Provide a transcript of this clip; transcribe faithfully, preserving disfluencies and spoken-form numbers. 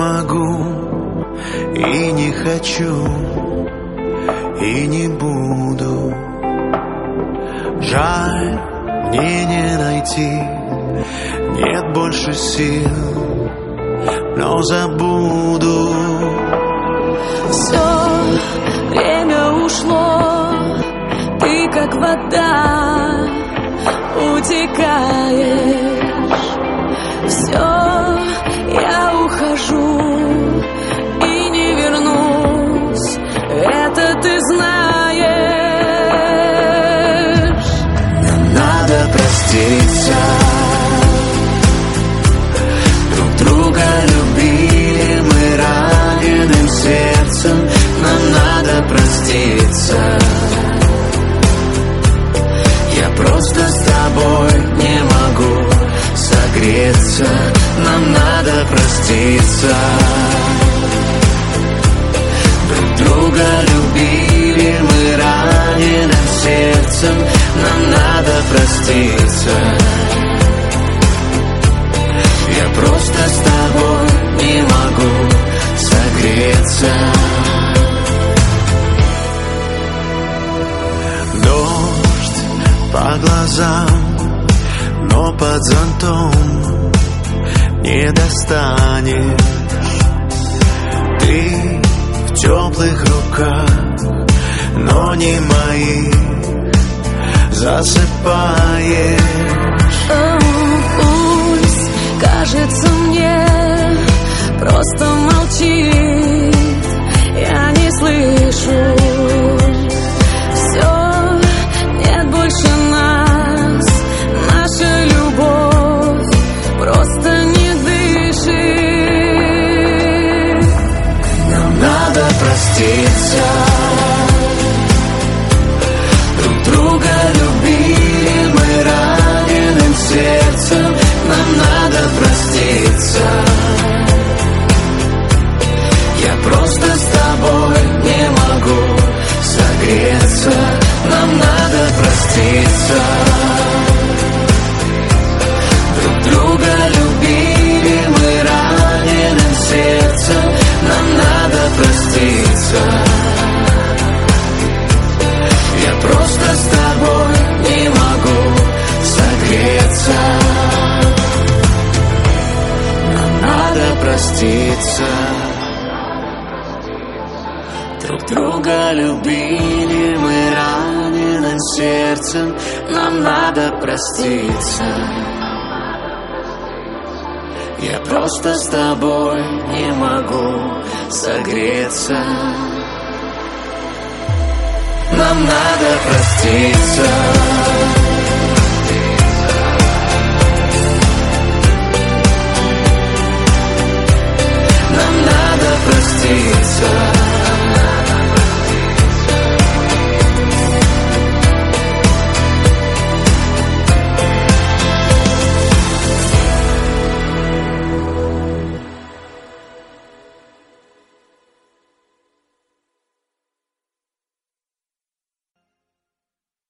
могу, и не хочу, и не буду. Жаль, мне не найти, нет больше сил, но забуду. Все время ушло, ты как вода утекаешь. Все, я ухожу и не вернусь, это ты знаешь. Нам надо проститься, друг друга любили мы раненым сердцем. Нам надо проститься, я просто с тобой не могу согреться. Нам надо проститься, друг друга любили мы раненым сердцем. Нам надо проститься, я просто с тобой не могу согреться. Дождь по глазам, но под зонтом не достанешь. Ты в теплых руках, но не моих, засыпаешь. О, пусть кажется мне, просто молчит, я не слышу. Все, нет больше нас, наша любовь просто не дышит. Нам надо проститься, друг друга любили мы раненым сердцем. Нам надо проститься, я просто с тобой не могу согреться. Нам надо проститься, друг друга любили мы раненым сердцем. Нам надо проститься, я просто с тобой не могу согреться. Нам надо проститься, друг друга любили мы раненым сердцем. Нам надо проститься, я просто с тобой не могу согреться. Нам надо проститься.